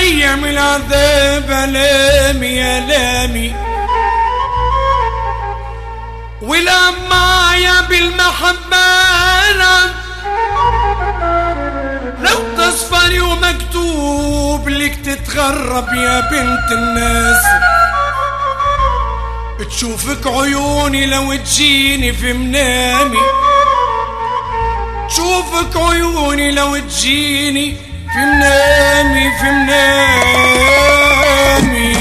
ايام العذاب الامي يا لامي، والأمايا بالمحبة لو تصفري ومكتوب لك تتغرب يا بنت الناس. تشوفك عيوني لو تجيني في منامي، تشوفك عيوني لو تجيني في منامي في منامي.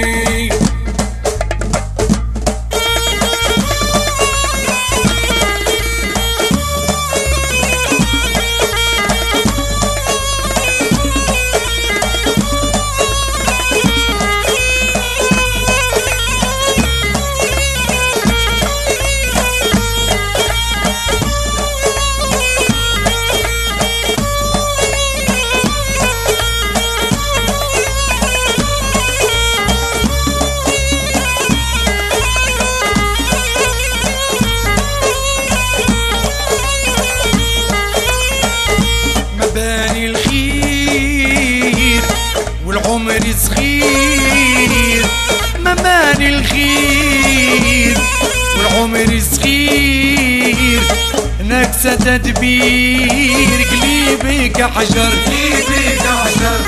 والعمر صغير مباني الخير، والعمر صغير نكسة تدبير. قليبك حجر قليبك حجر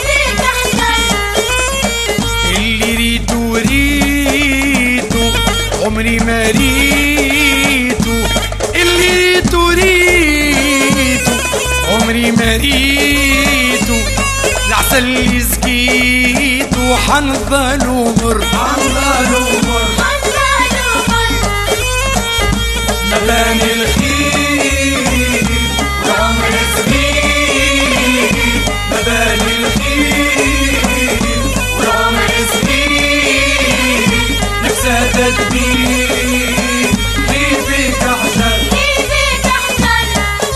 اللي ريتو ريتو عمري ما ريتو، اللي ريتو ريتو عمري ما ريتو. العسل اللي سقيته حنظل ومر حنظل ومر مباني الخير والعمر صغير، مباني الخير والعمر صغير نفسها تدبير. قليبك حجر قليبك حجر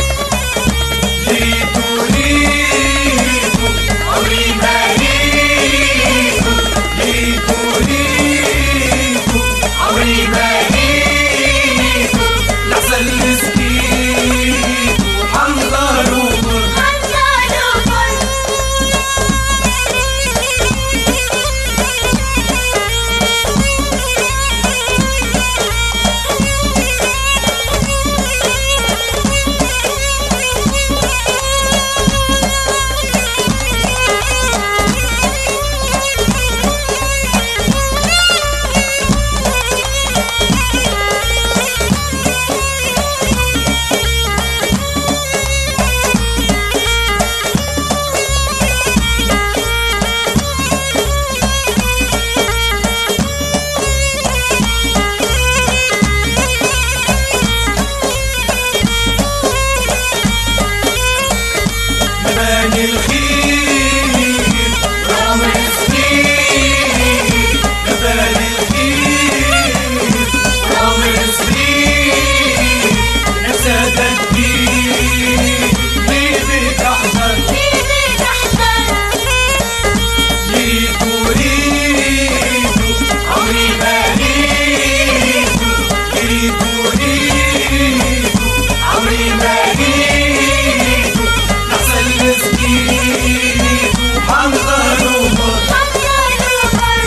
ريتو ريتو عمري ما ريتو، ريتو ريتو عمري ما ريتو. العسل اللي سقيته حنظل ومر حنظل ومر مباني الخير والعمر صغير، مباني الخير والعمر صغير نفسها تدبير. قليبك حجر قليبك حجر ريتو ريتو عمري ما ريتو، ريتو ريتو عمري ما ريتو. العسل اللي سقيته حنظل ومر حنظل ومر.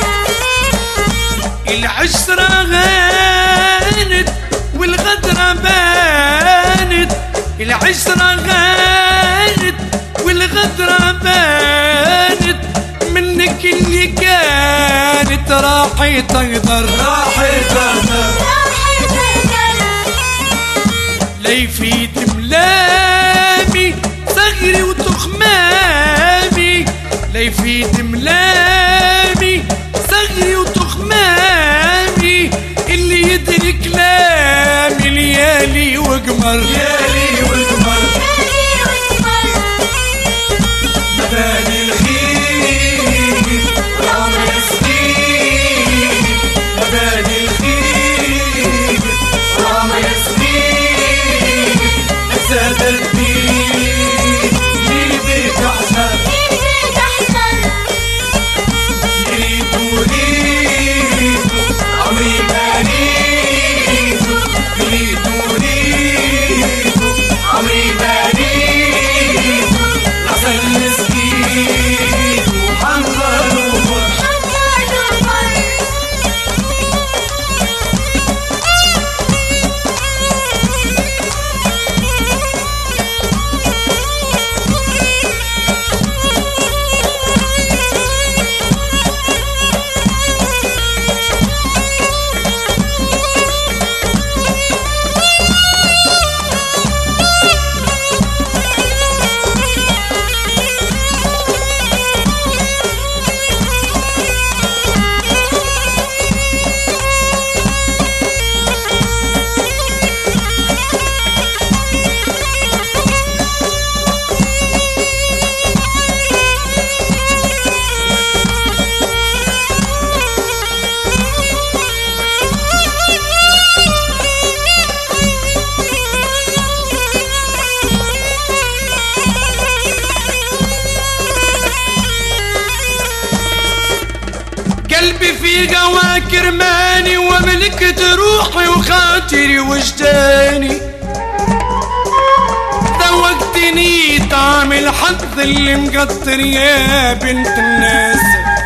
العشرة غانت والغدرة بانت، العشرة غانت والغدرة بانت. منك اللي كانت راحي تقدر راحي تقدر راحي تقدر. لا يفيد ملامي صغري وتخمامي، لا يفيد ملامي صغري وتخمامي. اللي يدري كلامي ليالي وقمر ليالي وقمر مباني الخير والعمر صغير، مباني الخير والعمر صغير نفسها تدبير. قليبك حجر قليبك حجر ريتو ريتو عمري ما ريتو، ريتو ريتو الهوى كرماني وملكت روحي وخاطري وجداني. ذوقتني طعم الحظ اللي مقطر يا بنت الناس.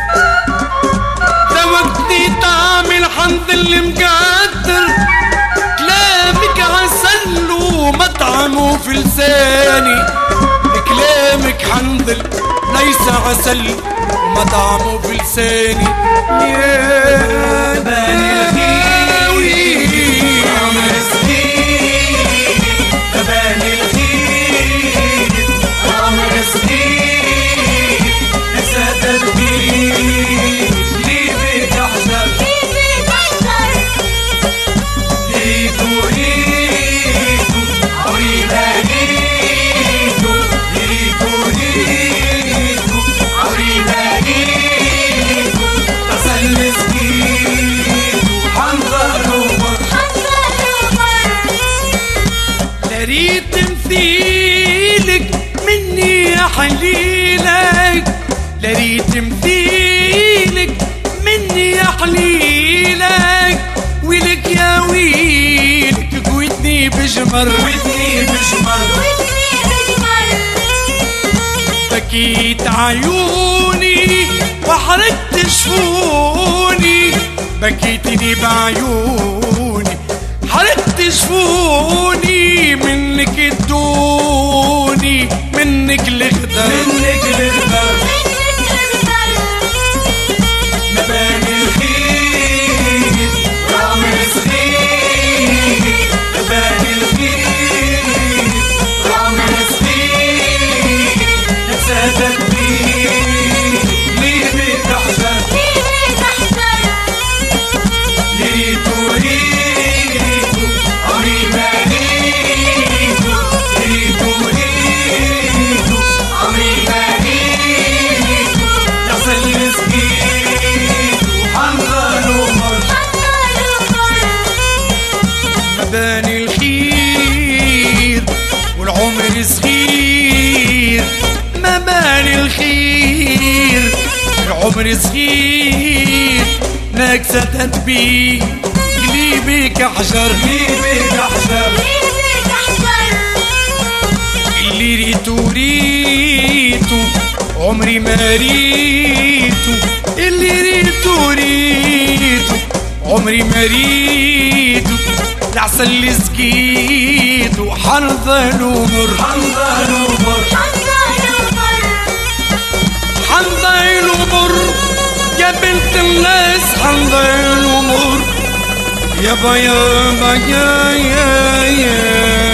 ذوقتني طعم الحظ اللي مقطر، كلامك عسل ومطعمه في لساني. كلامك حنظل ليس عسل ومطعمه في لساني. يا بني الخير عمر صغير، يا بني الخير عمر صغير، لسه تدبير ليه بيك احجر، ليتو ليتو عمري ما جيتو، ليتو ليتو عمري ما جيتو، غسل مسكين وحنظر ومر. لا ريت تمثيلك مني يا حليلك، لا ريت تمثيلك مني يا حليلك. ويلك يا ويلك قوتني بجمر، قوتني بجمر، بكيت عيوني وحرقت شفوني، بكيتني بعيوني حرقت شفوني. منك الدوني منك الخدر، منك الخدر، مباني الخير وعمر صغير، مباني الخير وعمر صغير، لسه تدبير ليه بيك احجر، ليتو ليتو عمري ما جيتو، ليتو ليتو عمري ما جيتو، غسل مسكين وحنظر ومر. مباني الخير والعمر صغير، مباني الخير العمر صغير، ناقصة تدبير قليبك احجر، قليبك احجر، اللي ريتو ريتو عمري ما ريتو، اللي ريتو ريتو عمري ما ريتو. العسل اللي سقيت وحنظل ومر، حنظل ومر، حنظل ومر يا بنت الناس، حنظل ومر يابا يابا يا يا يا.